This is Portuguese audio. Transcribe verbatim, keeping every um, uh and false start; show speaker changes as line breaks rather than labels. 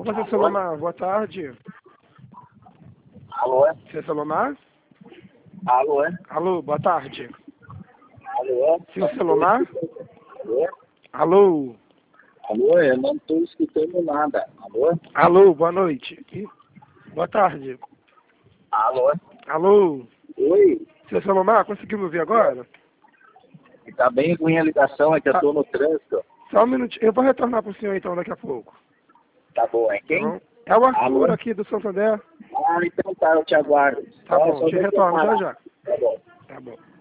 Opa, seu celular, boa tarde.
Alô?
Seu celular?
Alô?
Alô, boa tarde.
Alô?
Seu celular?
Alô?
Alô?
Alô? Eu não estou escutando nada. Alô?
Alô, boa noite. Ih, boa tarde.
Alô?
Alô?
Oi?
Seu celular, conseguiu me ouvir agora?
Tá bem ruim a ligação, é que eu
Tá.
tô no trânsito.
Só um minutinho, eu vou retornar pro senhor então daqui a pouco.
Tá bom, é
Tá
quem?
bom? É o Arthur
Alô?
aqui do Santander.
Ah, então tá, eu te aguardo.
Tá
Só-
bom,
só
te
deixa eu
retorno já
falar.
já.
Tá bom.
Tá bom.